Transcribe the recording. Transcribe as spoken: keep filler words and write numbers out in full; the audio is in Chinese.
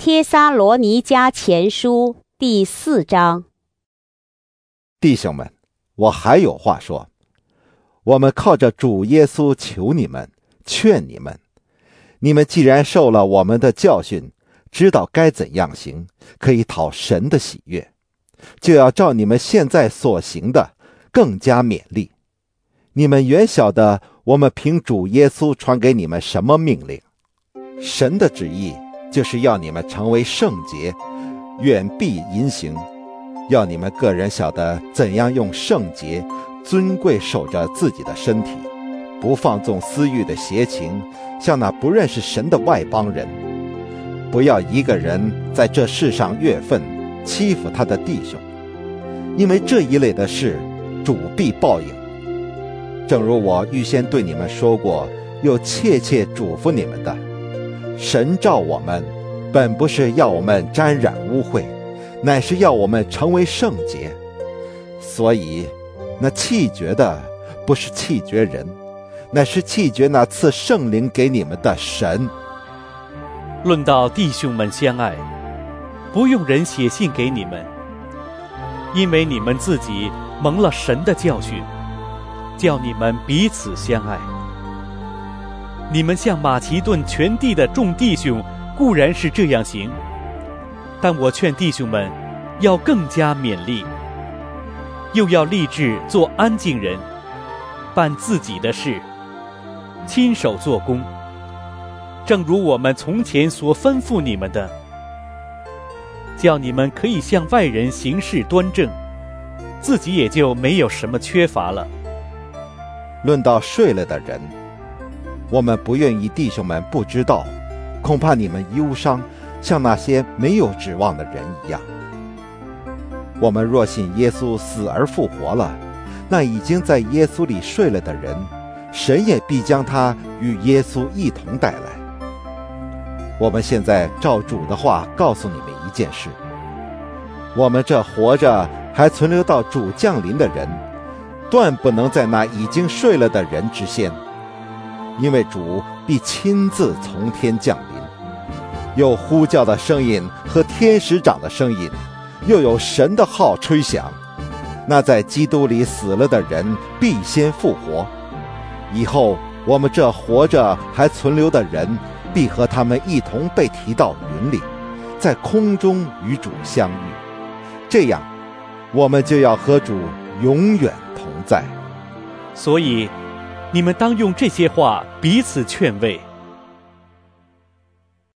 帖撒罗尼迦前书第四章。 弟兄们，我还有话说，我们靠着主耶稣求你们，劝你们，你们既然受了我们的教训，知道该怎样行，可以讨神的喜悦，就要照你们现在所行的更加勉励。你们原晓得我们凭主耶稣传给你们什么命令。神的旨意就是要你们成为圣洁，远避淫行，要你们个人晓得怎样用圣洁尊贵守着自己的身体，不放纵私欲的邪情，像那不认识神的外邦人。不要一个人在这世上越分，欺负他的弟兄，因为这一类的事主必报应。正如我预先对你们说过，又切切嘱咐你们的，神召我们本不是要我们沾染污秽，乃是要我们成为圣洁。所以那弃绝的不是弃绝人，乃是弃绝那赐圣灵给你们的神。 论到弟兄们相爱，不用人写信给你们，因为你们自己蒙了神的教训，叫你们彼此相爱。你们向马其顿全地的众弟兄固然是这样行，但我劝弟兄们要更加勉励，又要立志做安静人，办自己的事，亲手做工，正如我们从前所吩咐你们的，叫你们可以向外人行事端正，自己也就没有什么缺乏了。 论到睡了的人，我们不愿意弟兄们不知道，恐怕你们忧伤，像那些没有指望的人一样。我们若信耶稣死而复活了，那已经在耶稣里睡了的人，神也必将他与耶稣一同带来。我们现在照主的话告诉你们一件事，我们这活着还存留到主降临的人，断不能在那已经睡了的人之先，因为主必亲自从天降临，有呼叫的声音和天使长的声音，又有神的号吹响。那在基督里死了的人必先复活，以后我们这活着还存留的人必和他们一同被提到云里，在空中与主相遇，这样我们就要和主永远同在。 所以你们当用这些话彼此劝慰。